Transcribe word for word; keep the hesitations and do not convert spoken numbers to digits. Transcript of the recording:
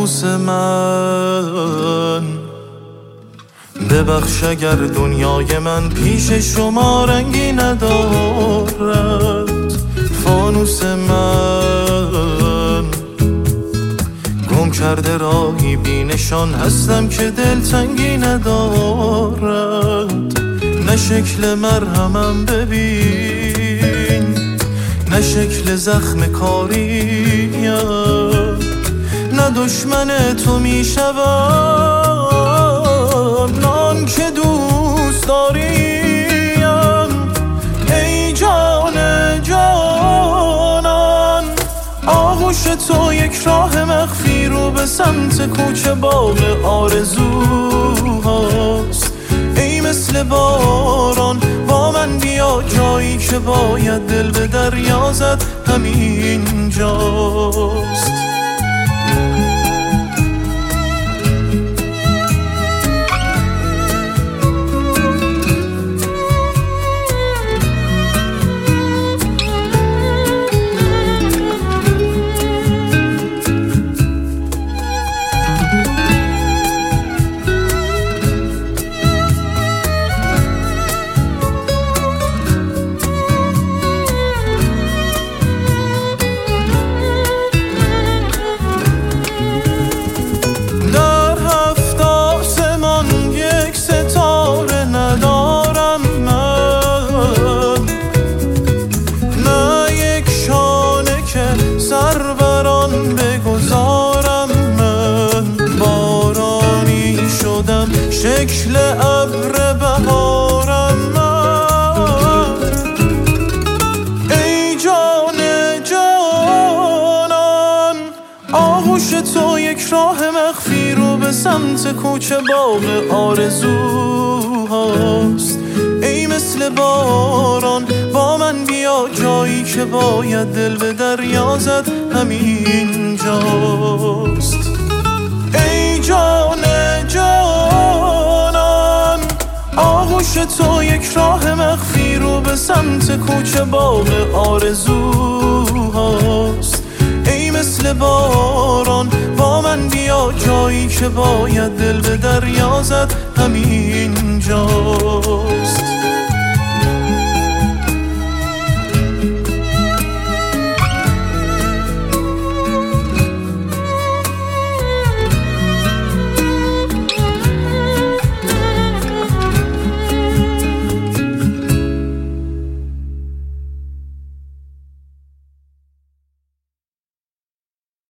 فانوس من. ببخش اگر دنیای من پیش شما رنگی ندارد. فانوس من گم کرده راهی بی نشان هستم که دلتنگی ندارد. نه شکل مرهمم ببین، نه شکل زخم کاریم، نه دشمن تو میشوم، نان که دوست داریم. ای جان جانان، آغوش تو یک راه مخفی رو به سمت کوچه باغ آرزوهاست. ای مثل باران با من بیا، جایی که باید دل به دریا زد همین جاست. شکل ابر بهارم من. ای جان جانان، آغوش تو یک راه مخفی رو به سمت کوچه باغ آرزوهاست. ای مثل باران با من بیا، جایی که باید دل به دریا زد همین جاست. ای جان جانان، آغوش تو یک راه مخفی رو به سمت کوچه باغ آرزوهاست. ای مثل باران با من بیا، جایی که باید دل به دریا زد همین جا.